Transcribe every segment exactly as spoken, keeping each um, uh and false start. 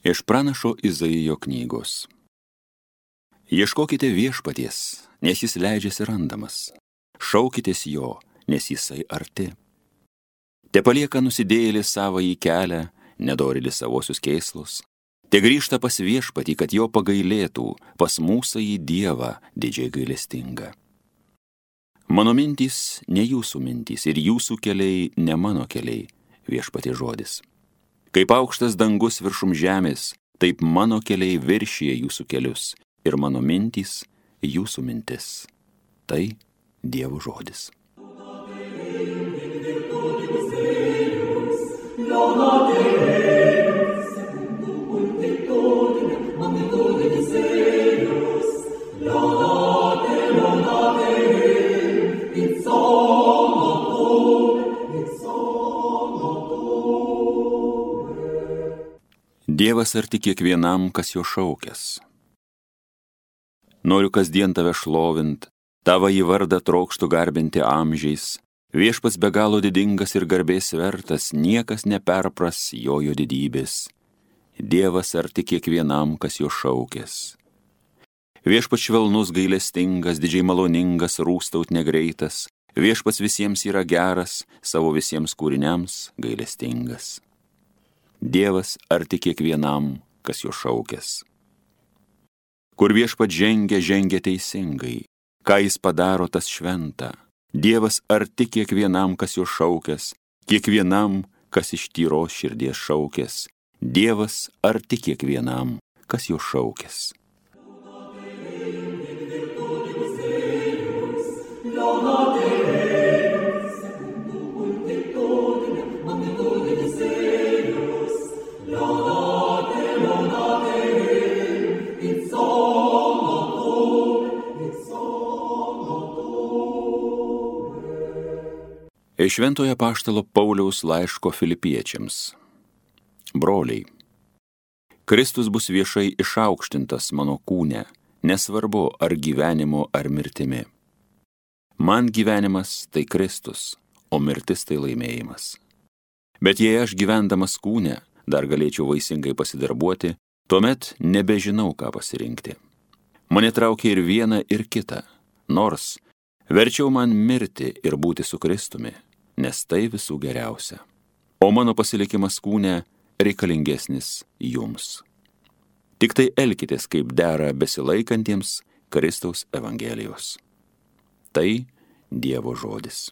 Iš pranašo Izaijo knygos. Ieškokite viešpaties, nes jis leidžiasi randamas. Šaukitės jo, nes jisai arti. Te palieka nusidėjėlis savąjį kelią, nedorėlis savosius kėslus. Te grįžta pas viešpatį, kad jo pagailėtų, pas mūsųjį Dievą didžiai gailestingą. Mano mintys ne jūsų mintys ir jūsų keliai ne mano keliai, viešpatie žodis. Kaip aukštas dangus viršum žemės, taip mano keliai viršyje jūsų kelius ir mano mintys jūsų mintis. Tai Dievo žodis. Dievas arti kiekvienam, kas jo šaukęs. Noriu kasdien tave šlovint, tavąjį vardą trokštu garbinti amžiais. Viešpats be galo didingas ir garbės vertas, niekas neperpras jojo didybės. Dievas arti kiekvienam, kas jo šaukęs. Viešpats švelnus, gailestingas, didžiai maloningas, rūstaut negreitas. Viešpats visiems yra geras, savo visiems kūriniams gailestingas. Dievas arti kiekvienam, kas jo šaukęs. Kur viešpat žengia, žengia teisingai, ką jis padaro, tas šventa. Dievas arti kiekvienam, kas jo šaukęs, kiekvienam, kas iš tyros širdies šaukęs. Dievas arti kiekvienam, kas jo šaukęs. Iš Šventojo apaštalo Pauliaus laiško Filipiečiams. Broliai, Kristus bus viešai išaukštintas mano kūne, nesvarbu ar gyvenimo ar mirtimi. Man gyvenimas tai Kristus, o mirtis tai laimėjimas. Bet jei aš gyvendamas kūne dar galėčiau vaisingai pasidarbuoti, tuomet nebežinau, ką pasirinkti. Mane traukia ir viena, ir kita, nors verčiau man mirti ir būti su Kristumi, nes tai visų geriausia. O mano pasilikimas kūne reikalingesnis jums. Tik tai elkitės, kaip dera besilaikantiems Kristaus Evangelijos. Tai Dievo žodis.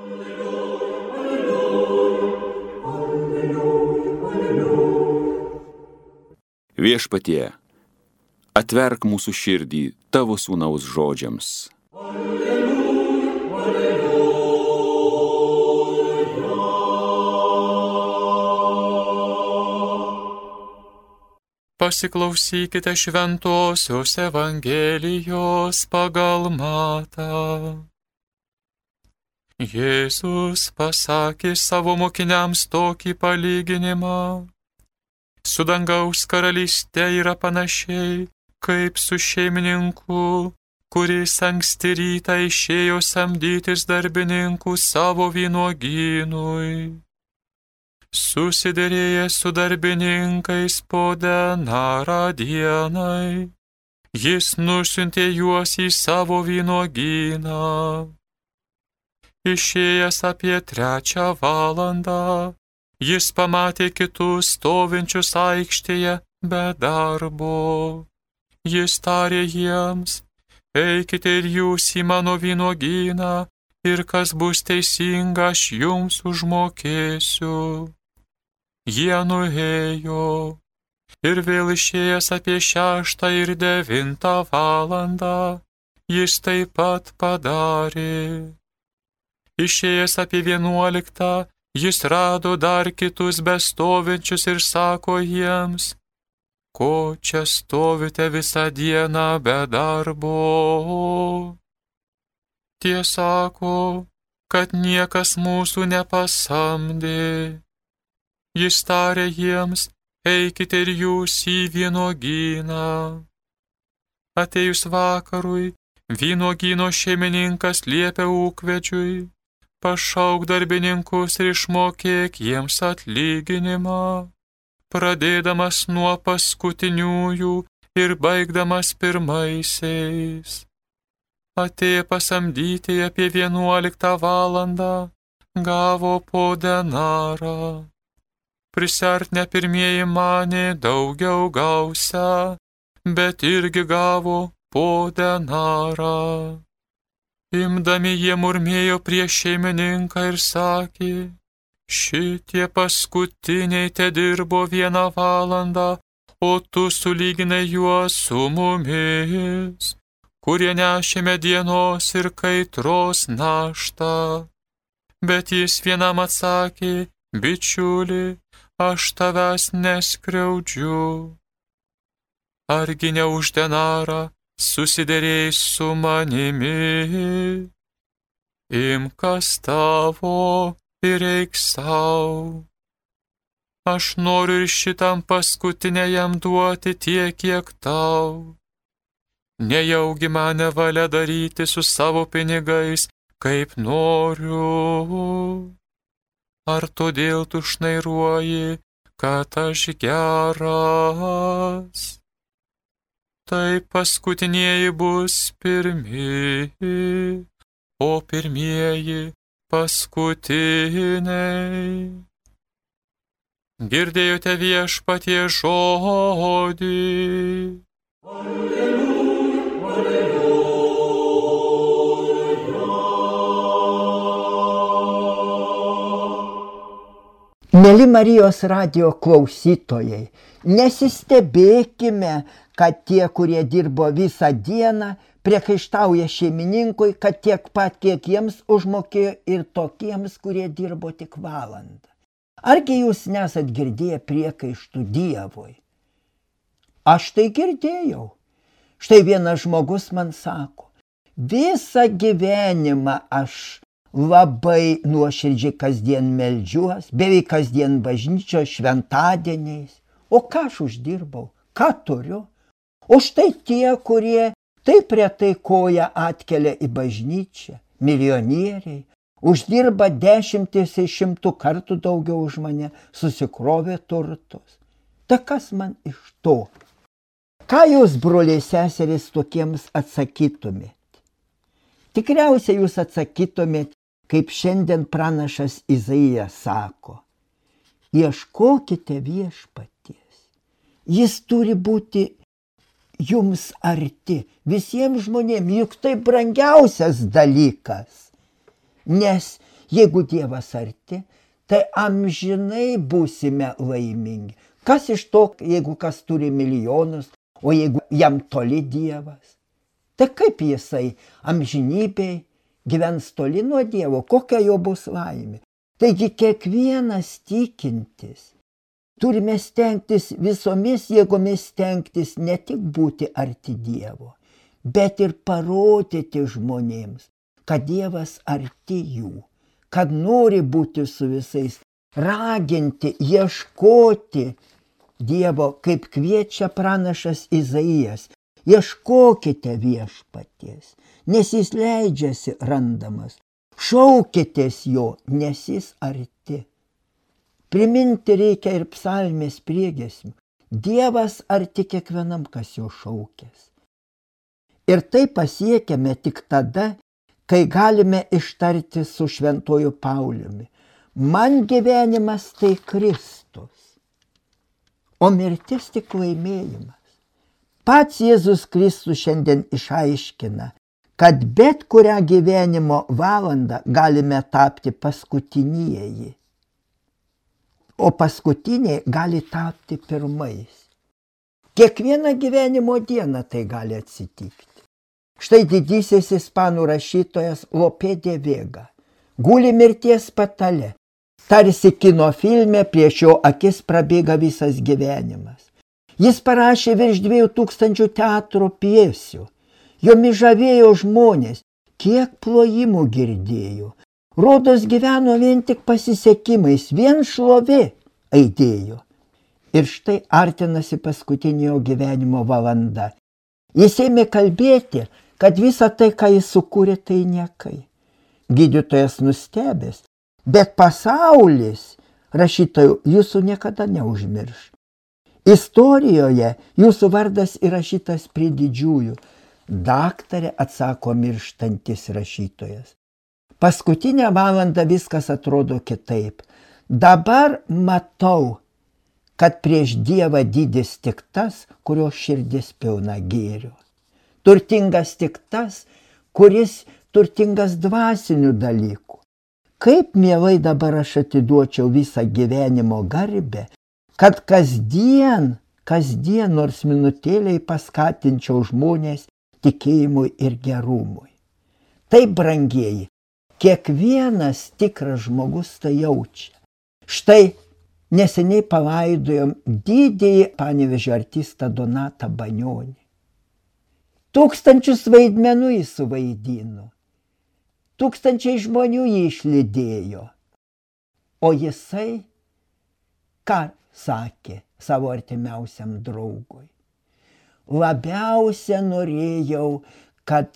Viešpatie, atverk mūsų širdį tavo sūnaus žodžiams. Pasiklausykite šventosios Evangelijos pagal Matą. Jėzus pasakė savo mokiniams tokį palyginimą. Su dangaus karalyste yra panašiai, kaip su šeimininku, kuris anksti rytą išėjo samdytis darbininkų savo vynuogynui. Susiderėjęs su darbininkais po denarą dienai, jis nusiuntė juos į savo vynuogyną. Išėjęs apie trečią valandą, jis pamatė kitus stovinčius aikštėje be darbo. Jis tarė jiems: eikite ir jūs į mano vynuogyną, ir kas bus teisinga, aš jums užmokėsiu. Jie nuėjo, ir vėl išėjęs apie šeštą ir devintą valandą, jis taip pat padarė. Išėjęs apie vienuoliktą, jis rado dar kitus bestovinčius ir sako jiems: ko čia stovite visą dieną be darbo? Tie sako, kad niekas mūsų nepasamdė. Jis tarė jiems: eikite ir jūs į vynuogyną. Atėjus vakarui, vynuogyno šeimininkas liepė ūkvedžiui: pašauk darbininkus ir išmokėk jiems atlyginimą, pradėdamas nuo paskutiniųjų ir baigdamas pirmaisiais. Atėjo pasamdyti apie vienuoliktą valandą, gavo po denarą. Prisartinę pirmieji manė daugiau gausią, bet irgi gavo po denarą. Imdami jie murmėjo prieš šeimininką ir sakė, šitie paskutiniai te dirbo vieną valandą, o tu sulyginai juos su mumis, kurie nešėme dienos ir kaitros naštą. Bet jis vienam atsakė, bičiuli, aš tavęs neskriaudžiu. Argi ne už denarą susiderėjai su manimi? Imk kas tavo ir eik sau. Aš noriu ir šitam paskutiniajam duoti tiek, kiek tau. Nejaugi mane valia daryti su savo pinigais, kaip noriu. Ar todėl tu šnairuoji, kad aš geras? Tai paskutinieji bus pirmi, o pirmieji paskutiniai. Girdėjote viešpatie žodį. Mėly Marijos radijo klausytojai, nesistebėkime, kad tie, kurie dirbo visą dieną, priekaištauja šeimininkui, kad tiek pat, kiek jiems užmokėjo ir tokiems, kurie dirbo tik valandą. Argi jūs nesat girdėję priekaištų Dievui? Aš tai girdėjau. Štai vienas žmogus man sako, visą gyvenimą aš labai nuoširdžiai kasdien meldžiuos, beveik kasdien bažnyčios šventadieniais. O ką aš uždirbau? Ką turiu? O štai tie, kurie taip retai koją atkelia į bažnyčią, milijonieriai, uždirba dešimtis ir šimtų kartų daugiau už mane, susikrovė turtus. Ta kas man iš to? Ką jūs, broliai seserys, tokiems atsakytumėt? Tikriausiai jūs atsakytumėt, kaip šiandien pranašas Izaijas sako, ieškokite viešpaties. Jis turi būti jums arti, visiems žmonėms, juk tai brangiausias dalykas. Nes jeigu Dievas arti, tai amžinai būsime laimingi. Kas iš to, jeigu kas turi milijonus, o jeigu jam toli Dievas? Tai kaip jisai amžinybėj gyvens toli nuo Dievo, kokia jo bus laimė? Taigi kiekvienas tikintis turime stengtis visomis jėgomis stengtis ne tik būti arti Dievo, bet ir parodyti žmonėms, kad Dievas arti jų, kad nori būti su visais, raginti, ieškoti Dievo, kaip kviečia pranašas Izaijas. Ieškokite viešpaties, nes jis leidžiasi randamas. Šaukitės jo, nes jis arti. Priminti reikia ir psalmės priegiesmių. Dievas arti kiekvienam, kas jo šaukės. Ir tai pasiekiame tik tada, kai galime ištarti su šventuoju Pauliumi. Man gyvenimas tai Kristus, o mirtis tik laimėjimas. Pats Jėzus Kristus šiandien išaiškina, kad bet kurią gyvenimo valandą galime tapti paskutinieji, o paskutiniai gali tapti pirmais. Kiekvieną gyvenimo dieną tai gali atsitikti. Štai didysis ispanų rašytojas Lope de Vega guli mirties patale, tarsi kino filme prieš jo akis prabėga visas gyvenimas. Jis parašė virš dviejų tūkstančių teatro pjesių. Jomis žavėjo žmonės, kiek plojimų girdėjo. Rodos gyveno vien tik pasisekimais, vien šlovė aidėjo. Ir štai artinasi paskutinio gyvenimo valanda. Jis ėmė kalbėti, kad visa tai, ką jis sukūrė, tai niekai. Gydytojas nustebęs, bet pasaulis, rašytojų, jūsų niekada neužmirš. Istorijoje jūsų vardas įrašytas prie didžiųjų. Daktare, atsako mirštantis rašytojas. Paskutinę valandą viskas atrodo kitaip. Dabar matau, kad prieš Dievą didis tik tas, kurio širdis pilna gėrio. Turtingas tik tas, kuris turtingas dvasinių dalykų. Kaip mielai dabar aš atiduočiau visą gyvenimo garbę, kad kasdien, kasdien nors minutėliai paskatinčiau žmonės tikėjimui ir gerumui. Taip, brangieji, kiekvienas tikras žmogus tai jaučia. Štai neseniai palaidojom didįjį Panevėžio artistą Donatą Banionį. Tūkstančius vaidmenų jis suvaidino. Tūkstančiai žmonių jį išlydėjo. O jisai ką sakė savo artimiausiam draugui? Labiausia norėjau, kad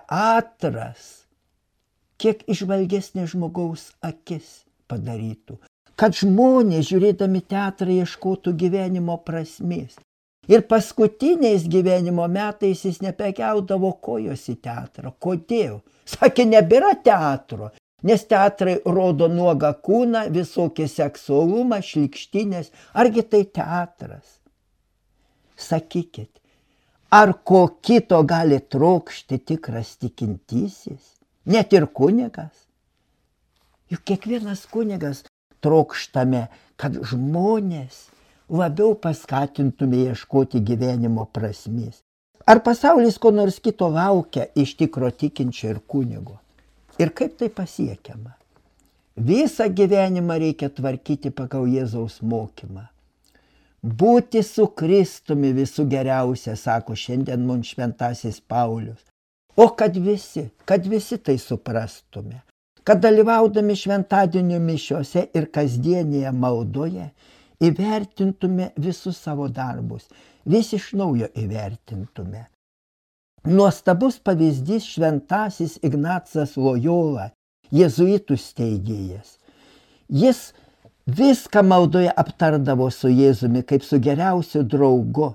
teatras kiek išvalgesnė žmogaus akis padarytų. Kad žmonės, žiūrėdami teatrą, ieškotų gyvenimo prasmės. Ir paskutiniais gyvenimo metais jis nebekeldavo kojos į teatrą. Kodėl? Sakė, nebėra teatro, nes teatrai rodo nuogą kūną, visokį seksualumą, šlykštynės. Argi tai teatras? Sakykit, ar ko kito gali trokšti tikras tikintysis? Net ir kunigas? Juk kiekvienas kunigas trokštame, kad žmonės labiau paskatintume ieškoti gyvenimo prasmės. Ar pasaulis ko nors kito laukia iš tikro tikinčio ir kunigo? Ir kaip tai pasiekiama? Visą gyvenimą reikia tvarkyti pagal Jėzaus mokymą. Būti su Kristumi visų geriausia, sako šiandien mums šventasis Paulius. O kad visi, kad visi tai suprastume, kad dalyvaudami šventadienio mišiose ir kasdienėje maldoje įvertintume visus savo darbus, vis iš naujo įvertintume. Nuostabus pavyzdys šventasis Ignacas Lojola, jėzuitų steigėjas. Jis viską maldoje aptardavo su Jėzumi kaip su geriausiu draugu.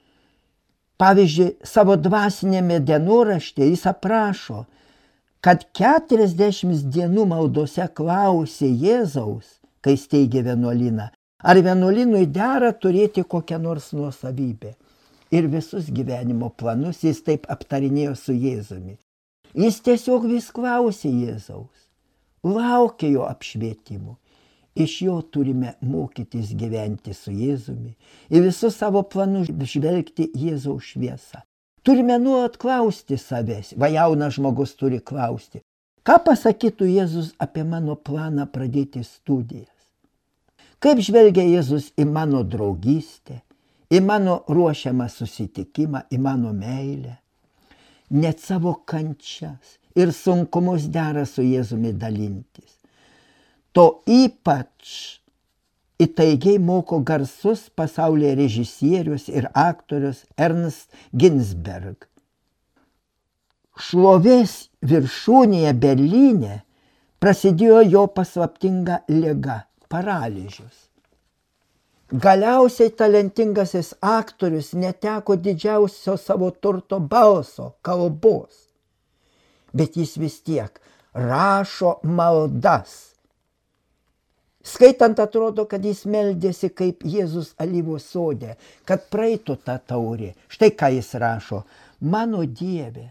Pavyzdžiui, savo dvasinėme dienoraštyje jis aprašo, kad keturiasdešimt dienų maldose klausė Jėzaus, kai steigė vienuolyną, ar vienuolynui dera turėti kokią nors nuosavybę. Ir visus gyvenimo planus jis taip aptarinėjo su Jėzumi. Jis tiesiog vis klausė Jėzaus, laukė jo apšvietimų. Iš jo turime mokytis gyventi su Jėzumi ir visus savo planus žvelgti Jėzaus šviesą. Turime nuolat klausti savęs, va jaunas žmogus turi klausti, ką pasakytų Jėzus apie mano planą pradėti studijas. Kaip žvelgia Jėzus į mano draugystę, į mano ruošiamą susitikimą, į mano meilę. Net savo kančias ir sunkumus dera su Jėzumi dalintis. To ypač įtaigiai moko garsus pasaulyje režisierius ir aktorius Ernst Ginsberg. Šlovės viršūnėje Berlyne prasidėjo jo paslaptinga liga – paralyžius. Galiausiai talentingasis aktorius neteko didžiausio savo turto balso, kalbos. Bet jis vis tiek rašo maldas. Skaitant atrodo, kad jis meldėsi kaip Jėzus alyvos sode, kad praeitų tą taurė. Štai ką jis rašo. Mano Dieve,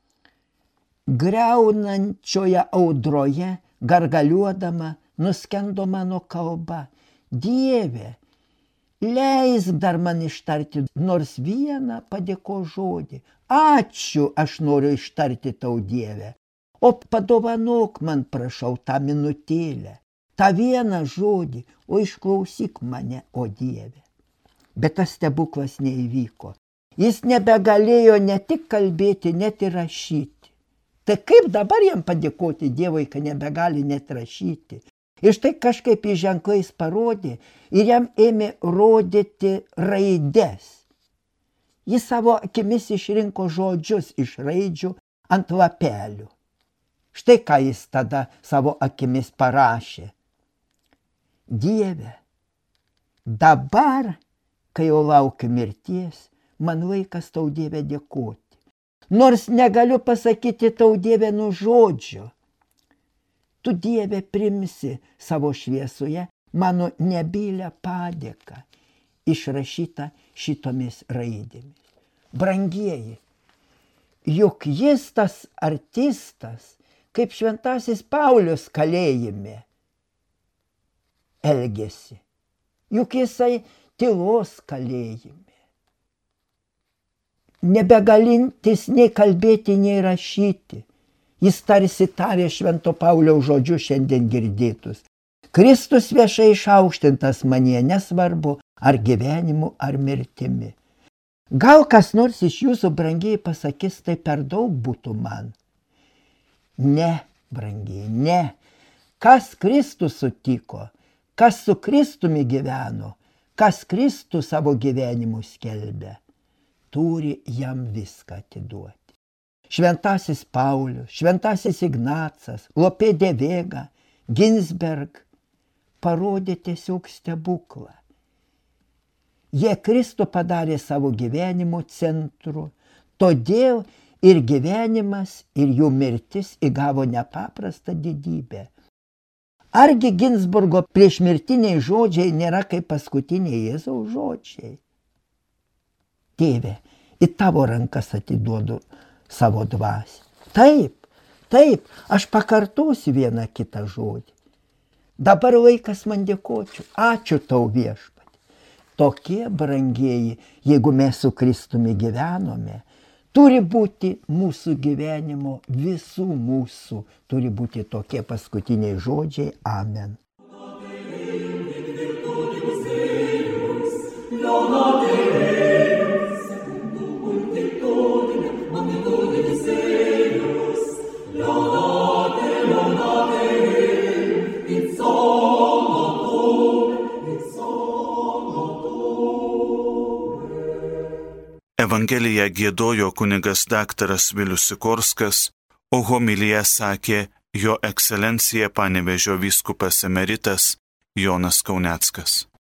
griaunančioje audroje, gargaliuodama, nuskendo mano kalba. Dieve, leisk dar man ištarti nors vieną padėkos žodį. Ačiū, aš noriu ištarti tau, Dieve. O padovanok man, prašau, tą minutėlę. tą vieną žodį, o išklausyk mane, o Dieve. Bet tas stebuklas neįvyko. Jis nebegalėjo ne tik kalbėti, net ir rašyti. Tai kaip dabar jam padėkoti Dievui, kad nebegali net rašyti? Ir štai kažkaip į ženklais parodė ir jam ėmė rodyti raides. Jis savo akimis išrinko žodžius iš raidžių ant lapelių. Štai ką jis tada savo akimis parašė. Dieve, dabar, kai jau laukiu mirties, man laikas tau Dieve dėkoti. Nors negaliu pasakyti tau Dieve nu žodžio. Tu Dieve primsi savo šviesoje mano nebylę padėką, išrašytą šitomis raidėmis. Brangieji, juk jis tas artistas, kaip šventasis Paulius kalėjime elgėsi. Juk jisai tylos kalėjime. Nebegalintis nei kalbėti, nei rašyti. Jis tarsi tarė švento Pauliaus žodžius šiandien girdėtus. Kristus viešai išaukštintas manyje, nesvarbu ar gyvenimu, ar mirtimi. Gal kas nors iš jūsų, brangiai, pasakys, tai per daug būtų man. Ne, brangiai, ne. Kas Kristus sutiko, kas su Kristumi gyveno, kas Kristų savo gyvenimu skelbė, turi jam viską atiduoti. Šventasis Paulius, šventasis Ignacas, Lopė de Vega, Ginsberg parodė tiesiog stebuklą. Jie Kristų padarė savo gyvenimo centru, todėl ir gyvenimas, ir jų mirtis įgavo nepaprastą didybę. Argi Ginsburgo priešmirtiniai žodžiai nėra kaip paskutiniai Jėzaus žodžiai? Tėve, į tavo rankas atiduodu savo dvasią. Taip, taip, aš pakartosiu vieną kitą žodį. Dabar laikas man dėkočiau. Ačiū tau, Viešpatie. Tokie, brangieji, jeigu mes su Kristumi gyvenome, turi būti mūsų gyvenimo, visų mūsų, turi būti tokie paskutiniai žodžiai. Amen. Evangeliją giedojo kunigas daktaras Vilius Sikorskas, o homiliją sakė jo ekscelencija Panevėžio vyskupas emeritas Jonas Kauneckas.